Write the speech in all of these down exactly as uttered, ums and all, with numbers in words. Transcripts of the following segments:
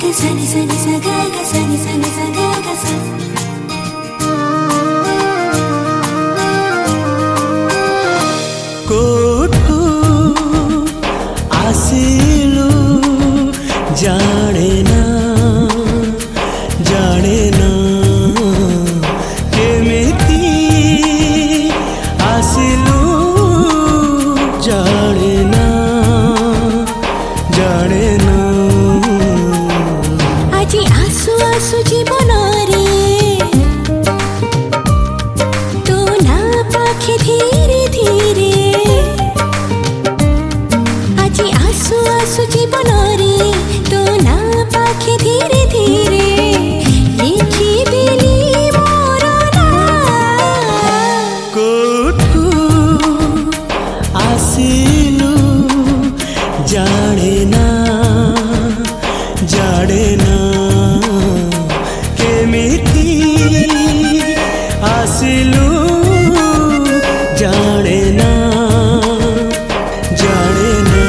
कोठू आसिलु जाने ना जाने ना केमिति आसिलु जाने ना जाने ना आजी आसु आसु जीवन रे तो ना पाखे धीरे धीरे आजी आसु आसु जीवन रे तो ना पाखे धीरे धीरे लिखी दिली मोर नाम कोठू आसिलु जाने ना जाने ना केमिति आसिलु जाने ना जाने ना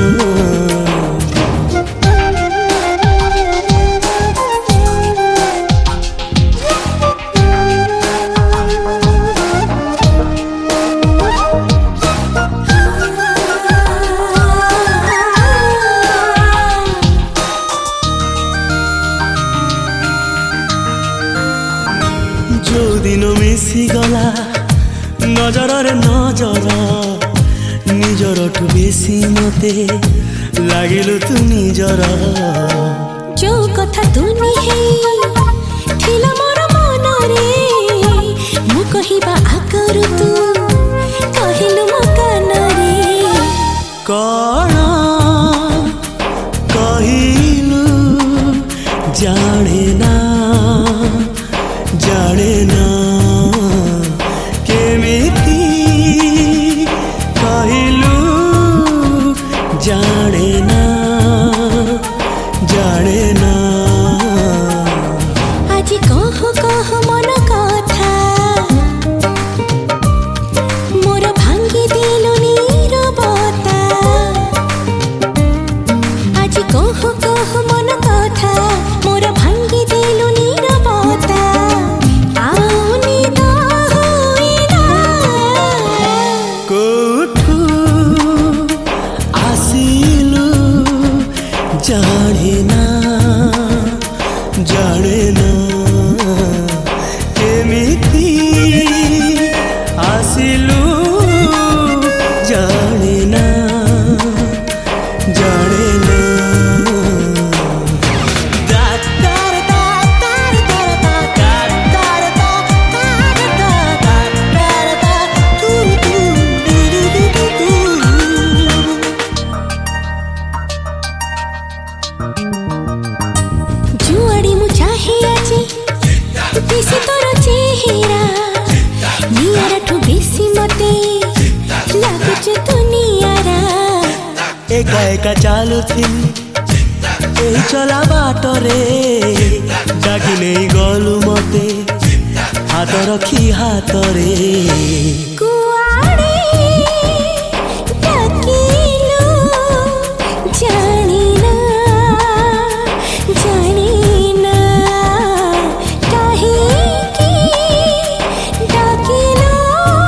जो दिन मिसी गला नजर रे नजर निजर ठु बेसी मते लागिलु तू निजर जो कथा तुनी है थिला मोर मन रे मु कहिबा आकरु तू कहिलु मो कान रे कण कहिलु जाने ना जाने ना केमिति कहिलु जाने ना जाने ना आजी कह कह मन कथा मोर भांगी दिलु नीरबता आजी कह कह मन कथा मोर भांगी दिलु नीरबता आउनी द होइना कोठू आसिलु जाने ना जाने ना केमिति आसिलु जाने ना जाने ना जुआड़ी मु चाहे आजी बेसी तोर चेहरा नियारा ठु बेसी मते लागुच दुनियारा एका एका चालू थी एही चला बाटरे डाकी नहीं गलु मते हाथ रखी हाथरे कुआड़े डाकिलु जानी ना जानी ना काहेकि डाकिलु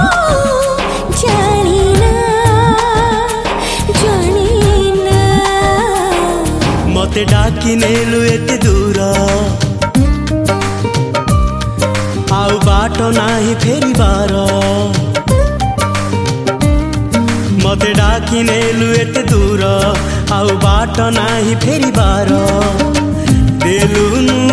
जानी ना जानी ना मते डाकी नेलु एते दूर आउ बाट नाही फेरिबार मते डाकी नेलु एते दूर आउ बाट नाही फेरिबार देलु